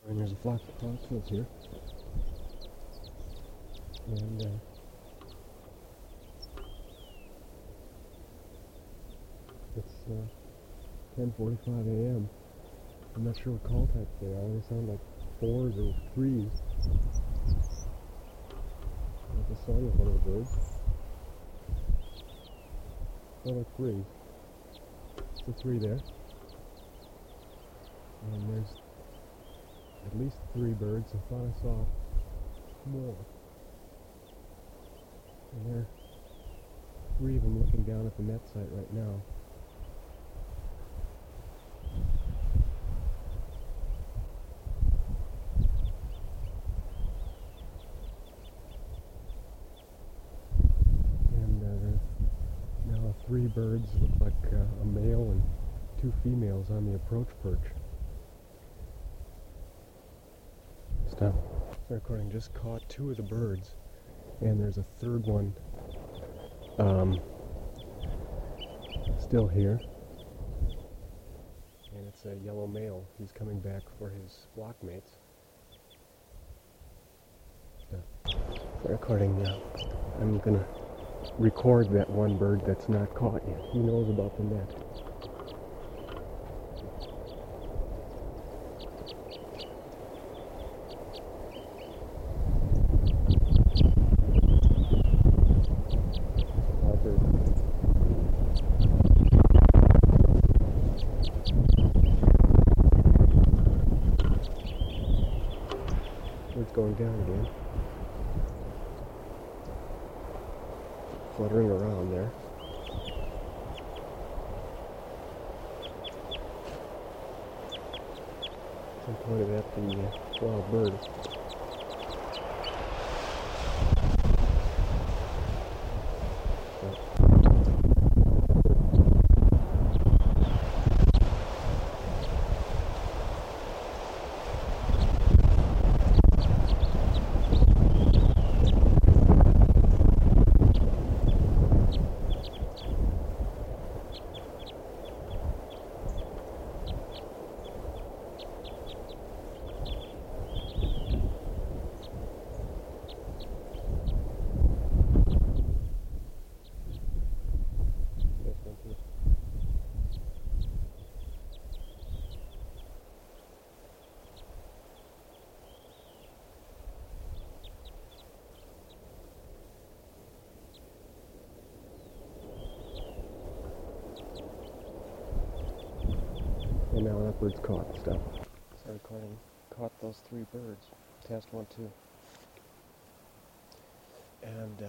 And there's a flock of cocktails here. And it's 10:45 a.m. I'm not sure what call types they are. They sound like 4s or 3s. Like the song of one of the birds. Oh, like 3s. It's a 3 there. And there's at least 3 birds. I thought I saw more. And there are 3 of them looking down at the net site right now. And there's now 3 birds, look like a male and 2 females on the approach perch. Stop. Start recording. Just caught 2 of the birds, and there's a 3rd one still here, and it's a yellow male. He's coming back for his flock mates. Start recording now. I'm gonna record that one bird that's not caught yet. He knows about the net. It's going down again. Fluttering around there. I pointed at the wild bird. And now that bird's caught. Stop. Start recording. Caught those 3 birds. Test 1, 2. And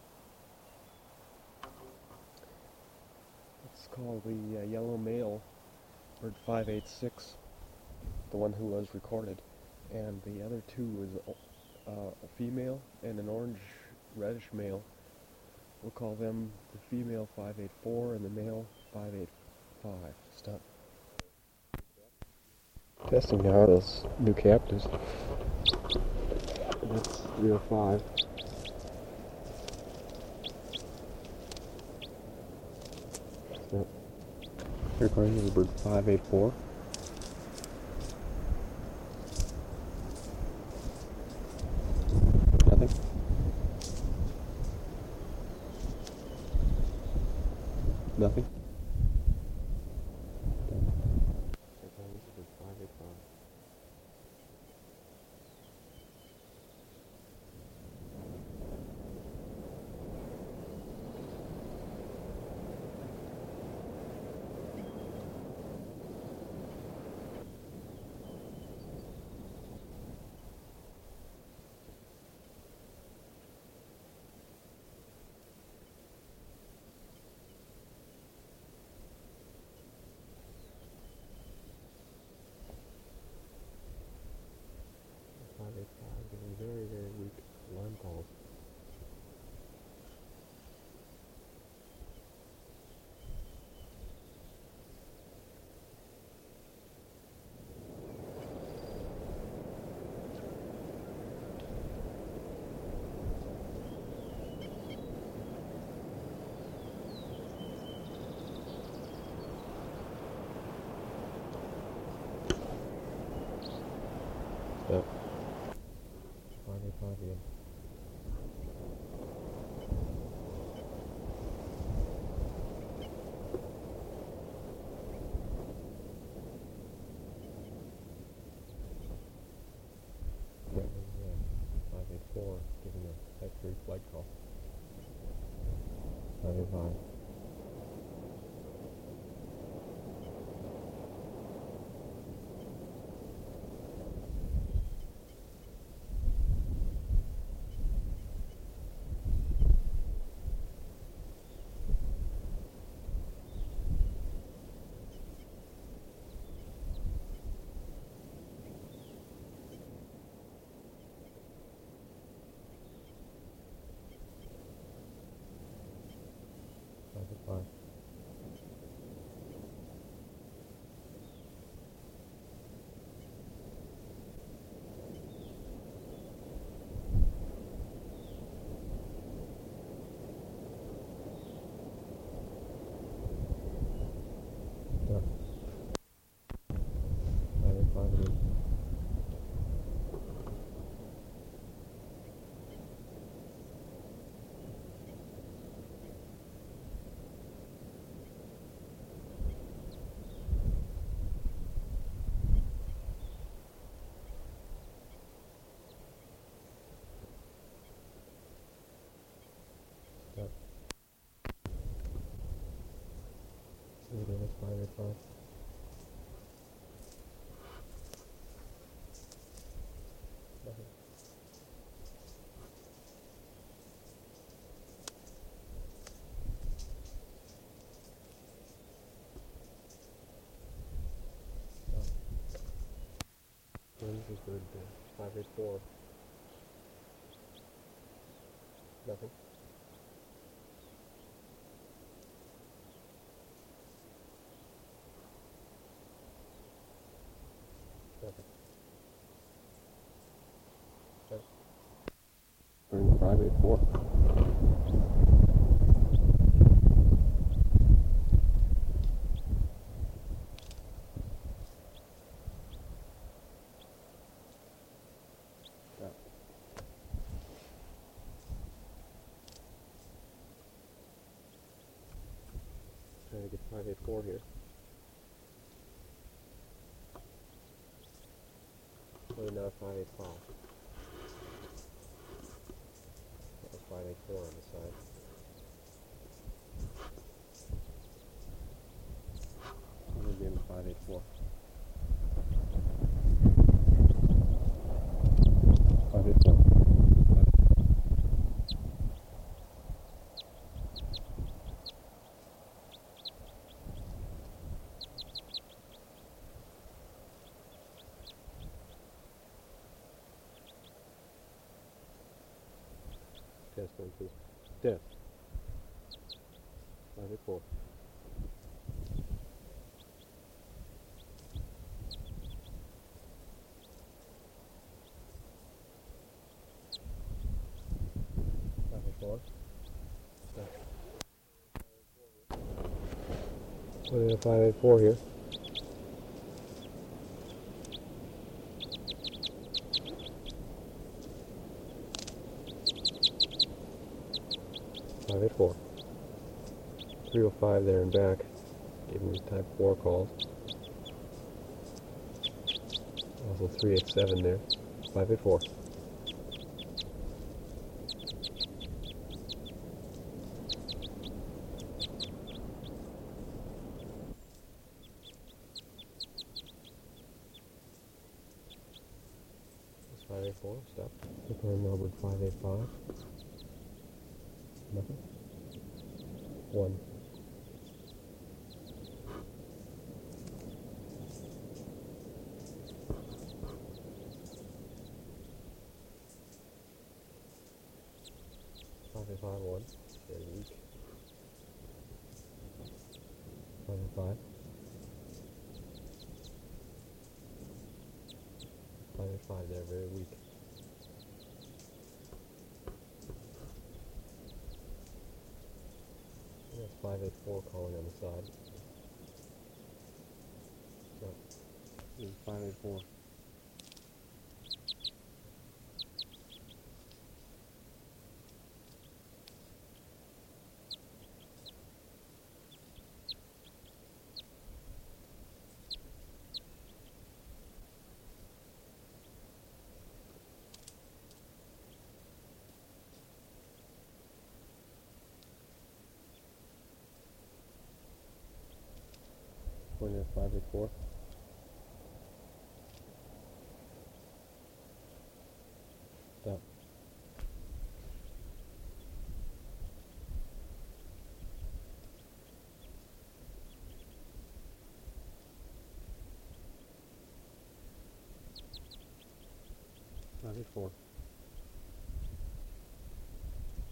let's call the yellow male bird 586, the one who was recorded, and the other 2 is a female and an orange reddish male. We'll call them the female 584 and the male 585. Stop. Testing now those new captives. That's 305. Stop. Recording is bird 584. Nothing. Nothing. Getting very, very weak alarm calls. Step. 585 again. Yeah, 584, giving a type 3 flight call. 585. Five. Step. 585 again. Step. Again, it's 585. Nothing. Stop. This is good. 584. Nothing. Nothing. Step. Turn 584. Step. Trying to get 584 here. Well, now 585. That was 584 on the side. And again 584. 584. Test 1, 2. Test. 584. Put in a 584 here. Five eight four. 305 there and back. Gave me type 4 calls. Also 387 there. 584. That's 584. Stop. Declare Melbourne 585. Nothing. 1. Five eight five 1. Very weak. 585. 585 there, very weak. And that's 584 calling on the side. So, 584. pointing at 584. That. Four.